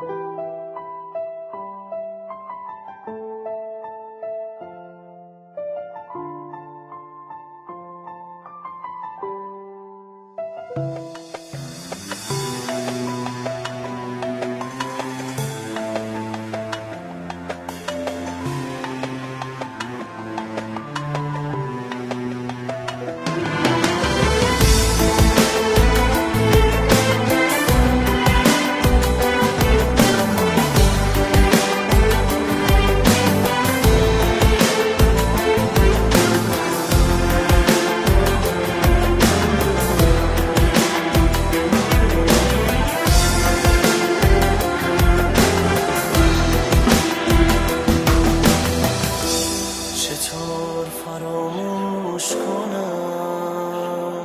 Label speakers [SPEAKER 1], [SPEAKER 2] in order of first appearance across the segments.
[SPEAKER 1] چطور فراموش کنم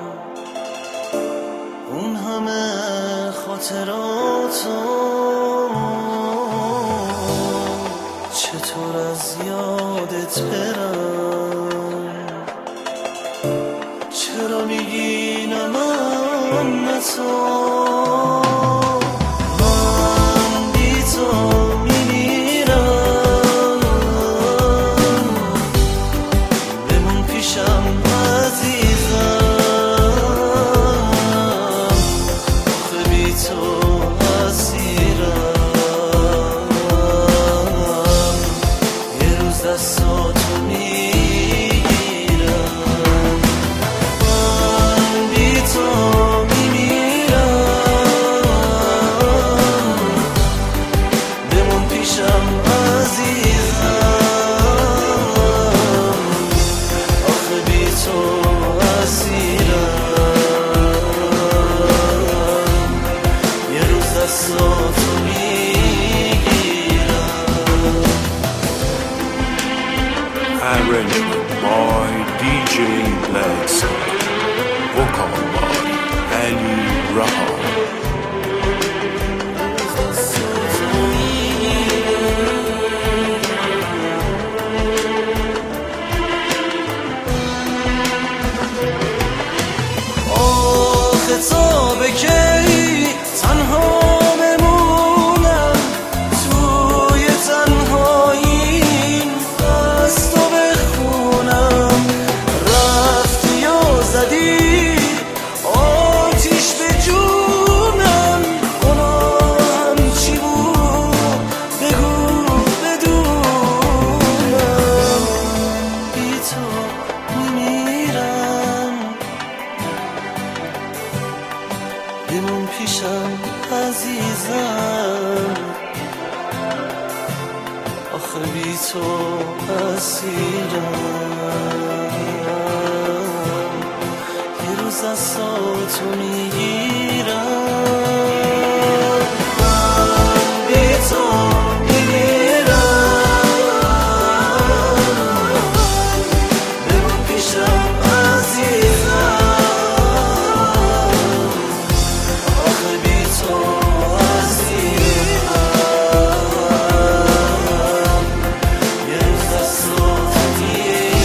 [SPEAKER 1] اون همه خاطراتو، چطور از یادت برم، چرا میگی نه من نه تو، من بی تو دستاتو میگیرم، من بی تو میمیرم، بمون پیشم عزیزم، آخه بی تو اسیرم، یه روز دستاتو میگیرم.
[SPEAKER 2] Arrangement by DJ Blackson, vocal by Ali Rahman.
[SPEAKER 1] آخه تا به کی تنها بمونم توی تنهایی، از تو بخونم رفتی و زدی آتیش به جونم، گناهم چی بود بگو بدونم، بی تو میمیرم، بمون پیشم عزیزم، آخه بی تو اسیرم، یه روز دستاتو میگیرم، من بی تو میمیرم، بمون پیشم عزیزم، آخه بی تو اسیرم، یه روز دستاتو میگیرم.